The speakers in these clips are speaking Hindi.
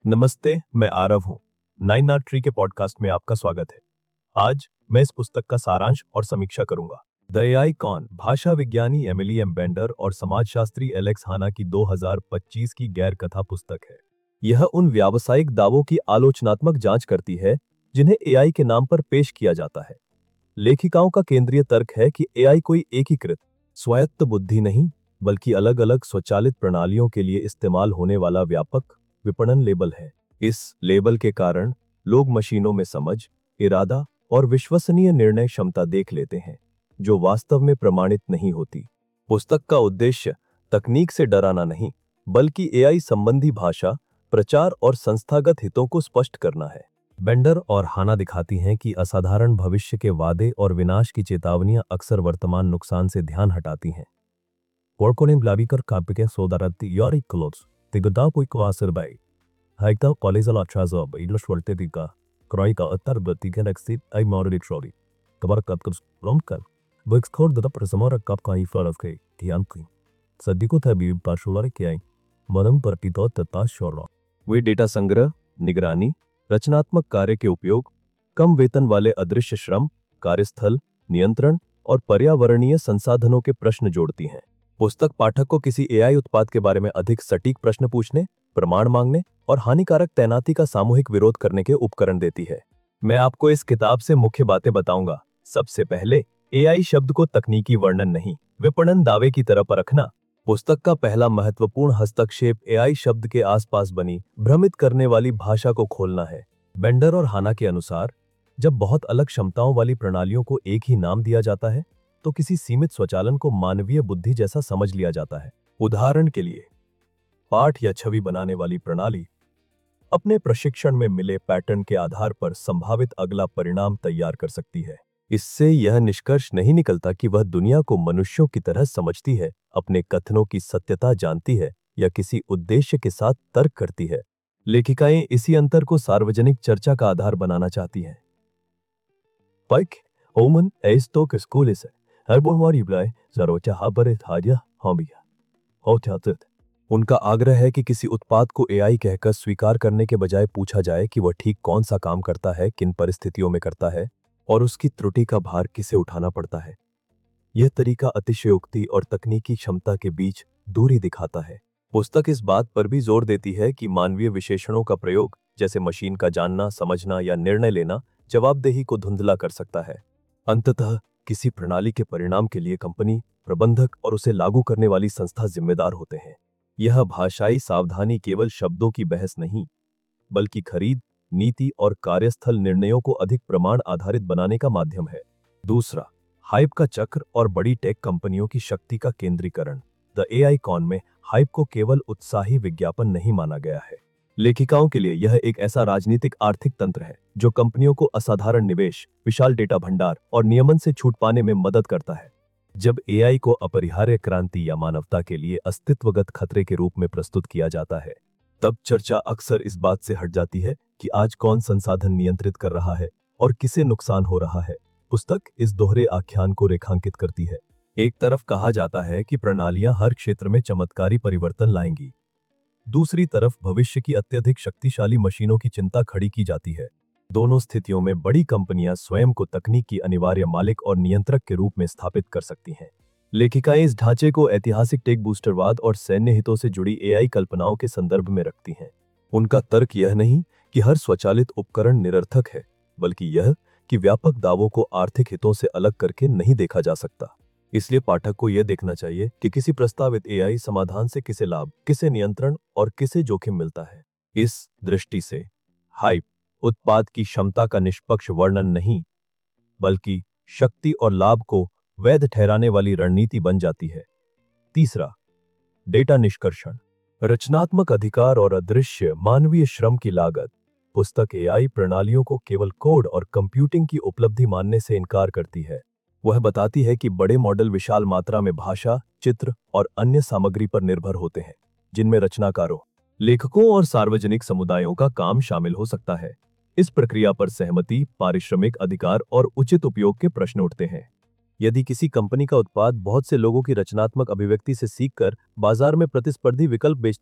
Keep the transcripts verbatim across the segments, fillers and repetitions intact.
नमस्ते, मैं आरव हूँ। नाइन आर ट्री के पॉडकास्ट में आपका स्वागत है। आज मैं इस पुस्तक का सारांश और समीक्षा करूंगा। द एआई कॉन, भाषा विज्ञानी एमिली एम बेंडर और समाजशास्त्री एलेक्स हाना की दो हज़ार पच्चीस की गैर कथा पुस्तक है। यह उन व्यावसायिक दावों की आलोचनात्मक जांच करती है जिन्हें एआई के नाम पर पेश किया जाता है। लेखिकाओं का केंद्रीय तर्क है कि एआई कोई एकीकृत स्वायत्त बुद्धि नहीं, बल्कि अलग अलग स्वचालित प्रणालियों के लिए इस्तेमाल होने वाला व्यापक विपणन लेबल है। इस लेबल के कारण लोग मशीनों में समझ, इरादा और विश्वसनीय निर्णय क्षमता देख लेते हैं, जो वास्तव में प्रमाणित नहीं होती। पुस्तक का उद्देश्य तकनीक से डराना नहीं, बल्कि एआई संबंधी भाषा, प्रचार और संस्थागत हितों को स्पष्ट करना है। बेंडर और हाना दिखाती हैं कि असाधारण भविष्य के वादे और विनाश की चेतावनियां अक्सर वर्तमान नुकसान से ध्यान हटाती हैं। Workonin blabiker kapike sodaratti yori klots. Tigda puiko aserbai. Haikta kolizal atrazo ba idlos volte diga. Kroika atar batigen exit ay moderate troli. Kabar kapkos lomkal. Bux kord da presamora kapka i falafke. Tianki. Sadiko tabi पार्श्ववारी के आई मदम प्रतितो तथा शोरो। वे डेटा संग्रह, निगरानी, रचनात्मक कार्य के उपयोग, कम वेतन वाले अदृश्य श्रम, कार्यस्थल नियंत्रण और पर्यावरणीय संसाधनों के प्रश्न जोड़ती हैं। पुस्तक पाठक को किसी एआई उत्पाद के बारे में अधिक सटीक प्रश्न पूछने, प्रमाण मांगने और हानिकारक तैनाती का सामूहिक विरोध करने के उपकरण देती है। मैं आपको इस किताब से मुख्य बातें बताऊंगा। सबसे पहले, एआई शब्द को तकनीकी वर्णन नहीं, विपणन दावे की तरह परखना। पुस्तक का पहला महत्वपूर्ण हस्तक्षेप एआई शब्द के आसपास बनी भ्रमित करने वाली भाषा को खोलना है। बेंडर और हाना के अनुसार, जब बहुत अलग क्षमताओं वाली प्रणालियों को एक ही नाम दिया जाता है, तो किसी सीमित स्वचालन को मानवीय बुद्धि जैसा समझ लिया जाता है। उदाहरण के लिए, पाठ या छवि बनाने वाली प्रणाली अपने प्रशिक्षण में मिले पैटर्न के आधार पर संभावित अगला परिणाम तैयार कर सकती है। इससे यह निष्कर्ष नहीं निकलता कि वह दुनिया को मनुष्यों की तरह समझती है, अपने कथनों की सत्यता जानती है या किसी उद्देश्य के साथ तर्क करती है। लेखिकाएं इसी अंतर को सार्वजनिक चर्चा का आधार बनाना चाहती हैं। Pike, Omen, Eistok, Skulis, Herbonwaribly, Zarocha Habare Thadia, Hombia. Hotatet. उनका आग्रह है कि किसी उत्पाद को एआई कहकर स्वीकार करने के बजाय पूछा जाए कि वह ठीक कौन सा काम करता है, किन परिस्थितियों में करता है और उसकी त्रुटि का भार किसे उठाना पड़ता है। यह तरीका अतिशयोक्ति और तकनीकी क्षमता के बीच दूरी दिखाता है। पुस्तक इस बात पर भी जोर देती है कि मानवीय विशेषणों का प्रयोग, जैसे मशीन का जानना, समझना या निर्णय लेना, जवाबदेही को धुंधला कर सकता है। अंततः किसी प्रणाली के परिणाम के लिए कंपनी, प्रबंधक और उसे लागू करने वाली संस्था जिम्मेदार होते हैं। यह भाषाई सावधानी केवल शब्दों की बहस नहीं, बल्कि खरीद, नीति और कार्यस्थल निर्णयों को अधिक प्रमाण आधारित बनाने का माध्यम है। दूसरा, हाइप का चक्र और बड़ी टेक कंपनियों की शक्ति का केंद्रीकरण। द एआई कॉन में हाइप को केवल उत्साही विज्ञापन नहीं माना गया है। लेखिकाओं के लिए यह एक ऐसा राजनीतिक आर्थिक तंत्र है जो कंपनियों को असाधारण निवेश, विशाल डेटा भंडार और नियमन से छूट पाने में मदद करता है। जब एआई को अपरिहार्य क्रांति या मानवता के लिए अस्तित्वगत खतरे के रूप में प्रस्तुत किया जाता है, तब चर्चा अक्सर इस बात से हट जाती है कि आज कौन संसाधन नियंत्रित कर रहा है और किसे नुकसान हो रहा है। पुस्तक इस दोहरे आख्यान को रेखांकित करती है। एक तरफ कहा जाता है कि प्रणालियां हर क्षेत्र में चमत्कारी परिवर्तन लाएंगी, दूसरी तरफ भविष्य की अत्यधिक शक्तिशाली मशीनों की चिंता खड़ी की जाती है। दोनों स्थितियों में बड़ी कंपनियां स्वयं को तकनीक की अनिवार्य मालिक और नियंत्रक के रूप में स्थापित कर सकती हैं। लेखिकाएं इस ढांचे को ऐतिहासिक टेक बूस्टरवाद और सैन्य हितों से जुड़ी एआई कल्पनाओं के संदर्भ में रखती हैं। उनका तर्क यह नहीं कि हर स्वचालित उपकरण निरर्थक है, बल्कि यह कि व्यापक दावों को आर्थिक हितों से अलग करके नहीं देखा जा सकता। इसलिए पाठक को यह देखना चाहिए कि किसी प्रस्तावित एआई समाधान से किसे लाभ, किसे नियंत्रण और किसे जोखिम मिलता है। इस दृष्टि से हाइप उत्पाद की क्षमता का निष्पक्ष वर्णन नहीं, बल्कि शक्ति और लाभ को वैध ठहराने वाली रणनीति बन जाती है। तीसरा, डेटा निष्कर्षण, रचनात्मक अधिकार और अदृश्य मानवीय श्रम की लागत। पुस्तक एआई प्रणालियों को केवल कोड और कंप्यूटिंग की उपलब्धि मानने से इनकार करती है। वह बताती है कि बड़े मॉडल विशाल मात्रा में भाषा, चित्र और अन्य सामग्री पर निर्भर होते हैं, जिनमें रचनाकारों, लेखकों और सार्वजनिक समुदायों का काम शामिल हो सकता है। इस प्रक्रिया पर सहमति, पारिश्रमिक अधिकार और उचित उपयोग के प्रश्न उठते हैं। यदि किसी कंपनी का उत्पाद बहुत से लोगों की रचनात्मक अभिव्यक्ति से सीखकर बाजार में प्रतिस्पर्धी विकल्प बेचता है,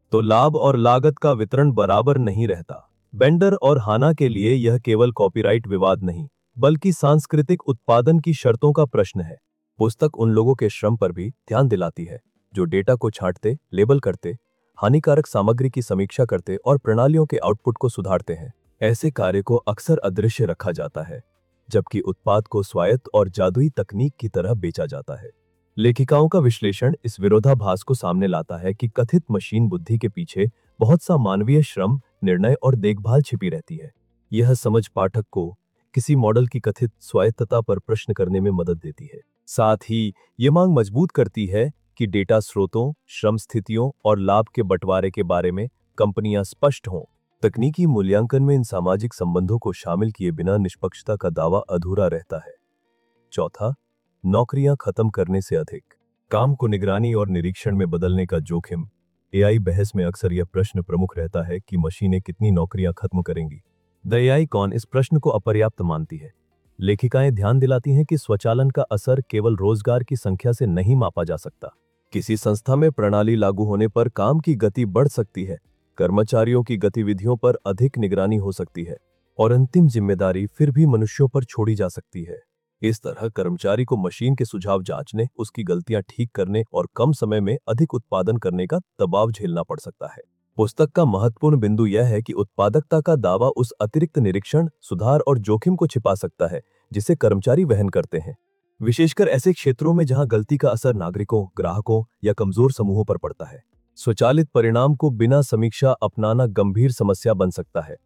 तो लाभ और लागत का वितरण बराबर नहीं रहता। बेंडर और हाना के लिए यह केवल कॉपीराइट विवाद नहीं, बल्कि सांस्कृतिक उत्पादन की शर्तों का प्रश्न है। पुस्तक उन लोगों के श्रम पर भी ध्यान दिलाती है जो डेटा को छांटते, लेबल करते, हानिकारक सामग्री की समीक्षा करते और प्रणालियों के आउटपुट को सुधारते हैं। ऐसे कार्य को अक्सर अदृश्य रखा जाता है, जबकि उत्पाद को स्वायत्त और जादुई तकनीक की तरह बेचा जाता है। लेखिकाओं का विश्लेषण इस विरोधाभास को सामने लाता है कि कथित मशीन बुद्धि के पीछे बहुत सा मानवीय श्रम, निर्णय और देखभाल छिपी रहती है। यह समझ पाठक को किसी मॉडल की कथित स्वायत्तता पर प्रश्न करने में मदद देती है। साथ ही ये मांग मजबूत करती है कि डेटा स्रोतों, श्रम स्थितियों और लाभ के बंटवारे के बारे में कंपनियां स्पष्ट हों। तकनीकी मूल्यांकन में इन सामाजिक संबंधों को शामिल किए बिना निष्पक्षता का दावा अधूरा रहता है। चौथा, नौकरियां खत्म करने से अधिक काम को निगरानी और निरीक्षण में बदलने का जोखिम। एआई बहस में अक्सर यह प्रश्न प्रमुख रहता है कि मशीनें कितनी नौकरियां खत्म करेंगी। द एआई कॉन इस प्रश्न को अपर्याप्त मानती है। लेखिकाएं ध्यान दिलाती हैं कि स्वचालन का असर केवल रोजगार की संख्या से नहीं मापा जा सकता। किसी संस्था में प्रणाली लागू होने पर काम की गति बढ़ सकती है, कर्मचारियों की गतिविधियों पर अधिक निगरानी हो सकती है और अंतिम जिम्मेदारी फिर भी मनुष्यों पर छोड़ी जा सकती है। इस तरह कर्मचारी को मशीन के सुझाव जांचने, उसकी गलतियां ठीक करने और कम समय में अधिक उत्पादन करने का दबाव झेलना पड़ सकता है। पुस्तक का महत्वपूर्ण बिंदु यह है कि उत्पादकता का दावा उस अतिरिक्त निरीक्षण, सुधार और जोखिम को छिपा सकता है जिसे कर्मचारी वहन करते हैं, विशेषकर ऐसे क्षेत्रों में जहां गलती का असर नागरिकों, ग्राहकों या कमजोर समूहों पर पड़ता है। स्वचालित परिणाम को बिना समीक्षा अपनाना गंभीर समस्या बन सकता है।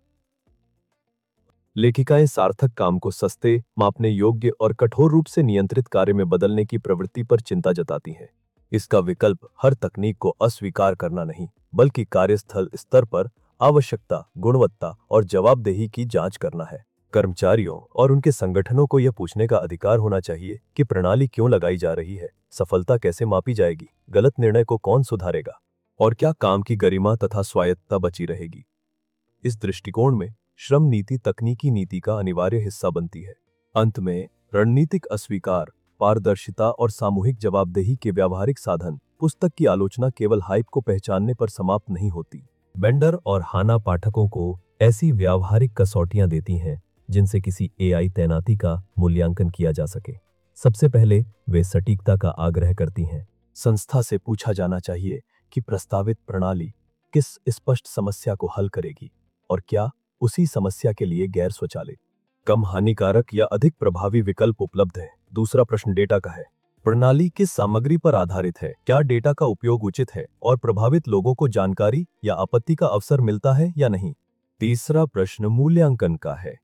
लेखिकाएं सार्थक काम को सस्ते, मापने योग्य और कठोर रूप से नियंत्रित कार्य में बदलने की प्रवृत्ति पर चिंता जताती हैं। इसका विकल्प हर तकनीक को अस्वीकार करना नहीं, बल्कि कार्यस्थल स्तर पर आवश्यकता, गुणवत्ता और जवाबदेही की जांच करना है। कर्मचारियों और उनके संगठनों को यह पूछने का अधिकार होना चाहिए कि प्रणाली क्यों लगाई जा रही है, सफलता कैसे मापी जाएगी, गलत निर्णय को कौन सुधारेगा और क्या काम की गरिमा तथा स्वायत्तता बची रहेगी। इस दृष्टिकोण में श्रम नीति तकनीकी नीति का अनिवार्य हिस्सा बनती है। अंत में रणनीतिक अस्वीकार, पारदर्शिता और सामूहिक जवाबदेही के व्यावहारिक साधन। पुस्तक की आलोचना केवल हाइप को पहचानने पर समाप्त नहीं होती। बेंडर और हाना पाठकों को ऐसी व्यावहारिक कसौटियां देती हैं जिनसे किसी एआई तैनाती का मूल्यांकन किया जा सके। सबसे पहले वे सटीकता का आग्रह करती हैं। संस्था से पूछा जाना चाहिए कि प्रस्तावित प्रणाली किस स्पष्ट समस्या को हल करेगी और क्या उसी समस्या के लिए गैर स्वचालित, कम हानिकारक या अधिक प्रभावी विकल्प उपलब्ध है। दूसरा प्रश्न डेटा का है। प्रणाली किस सामग्री पर आधारित है? क्या डेटा का उपयोग उचित है और प्रभावित लोगों को जानकारी या आपत्ति का अवसर मिलता है या नहीं? तीसरा प्रश्न मूल्यांकन का है।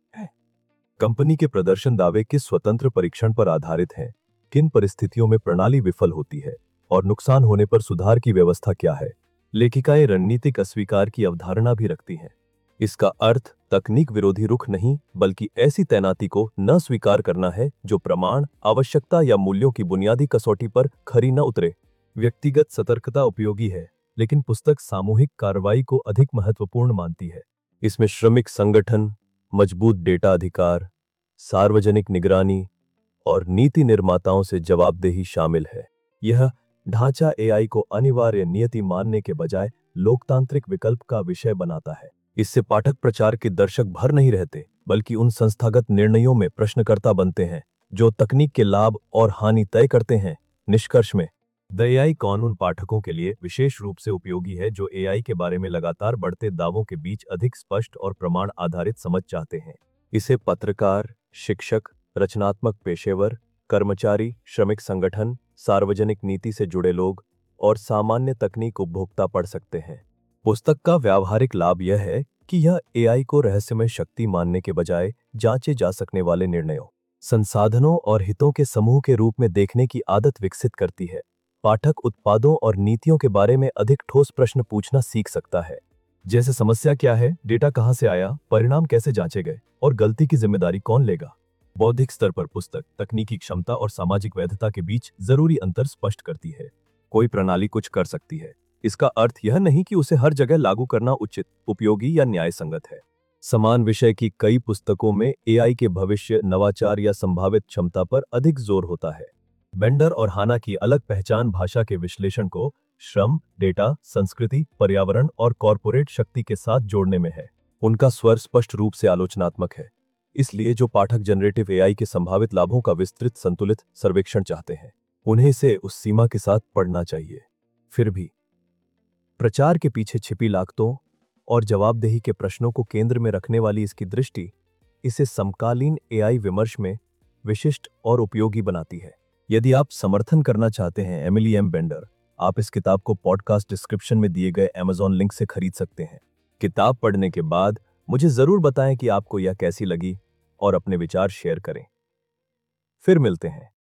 कंपनी के प्रदर्शन दावे किस स्वतंत्र परीक्षण पर आधारित हैं? किन परिस्थितियों में प्रणाली विफल होती है और नुकसान होने पर सुधार की व्यवस्था क्या है? लेखिकाएं रणनीतिक अस्वीकार की अवधारणा भी रखती हैं। इसका अर्थ तकनीक विरोधी रुख नहीं, बल्कि ऐसी तैनाती को न स्वीकार करना है जो प्रमाण, आवश्यकता या मूल्यों की बुनियादी कसौटी पर खरी न उतरे। व्यक्तिगत सतर्कता उपयोगी है, लेकिन पुस्तक सामूहिक कार्रवाई को अधिक महत्वपूर्ण मानती है। इसमें श्रमिक संगठन, मजबूत डेटा अधिकार, सार्वजनिक निगरानी और नीति निर्माताओं से जवाबदेही शामिल है। यह ढांचा एआई को अनिवार्य नियति मानने के बजाय लोकतांत्रिक विकल्प का विषय बनाता है। इससे पाठक प्रचार के दर्शक भर नहीं रहते, बल्कि उन संस्थागत निर्णयों में प्रश्नकर्ता बनते हैं जो तकनीक के लाभ और हानि तय करते हैं। निष्कर्ष में द एआई कॉन उन पाठकों के लिए विशेष रूप से उपयोगी है जो एआई के बारे में लगातार बढ़ते दावों के बीच अधिक स्पष्ट और प्रमाण आधारित समझ चाहते हैं। इसे पत्रकार, शिक्षक, रचनात्मक पेशेवर, कर्मचारी, श्रमिक संगठन, सार्वजनिक नीति से जुड़े लोग और सामान्य तकनीक उपभोक्ता पढ़ सकते हैं। पुस्तक का व्यावहारिक लाभ यह है कि यह एआई को रहस्यमय शक्ति मानने के बजाय जांचे जा सकने वाले निर्णयों, संसाधनों और हितों के समूह के रूप में देखने की आदत विकसित करती है। पाठक उत्पादों और नीतियों के बारे में अधिक ठोस प्रश्न पूछना सीख सकता है, जैसे समस्या क्या है, डेटा कहां से आया, परिणाम कैसे जांचे गए और गलती की जिम्मेदारी कौन लेगा। बौद्धिक स्तर पर पुस्तक तकनीकी क्षमता और सामाजिक वैधता के बीच जरूरी अंतर स्पष्ट करती है। कोई प्रणाली कुछ कर सकती है, इसका अर्थ यह नहीं कि उसे हर जगह लागू करना उचित, उपयोगी या न्याय संगत है। समान विषय की कई पुस्तकों में एआई के भविष्य, नवाचार या संभावित क्षमता पर अधिक जोर होता है। बेंडर और हाना की अलग पहचान भाषा के विश्लेषण को श्रम, डेटा, संस्कृति, पर्यावरण और कॉरपोरेट शक्ति के साथ जोड़ने में है। उनका स्वर स्पष्ट रूप से आलोचनात्मक है। इसलिए जो पाठक जनरेटिव एआई के संभावित लाभों का विस्तृत संतुलित सर्वेक्षण चाहते हैं, उन्हें इसे उस सीमा के साथ पढ़ना चाहिए। फिर भी प्रचार के पीछे छिपी लागतों और जवाबदेही के प्रश्नों को केंद्र में रखने वाली इसकी दृष्टि इसे समकालीन एआई विमर्श में विशिष्ट और उपयोगी बनाती है। यदि आप समर्थन करना चाहते हैं एमिली एम बेंडर, आप इस किताब को पॉडकास्ट डिस्क्रिप्शन में दिए गए अमेज़न लिंक से खरीद सकते हैं। किताब पढ़ने के बाद मुझे जरूर बताएं कि आपको यह कैसी लगी और अपने विचार शेयर करें। फिर मिलते हैं।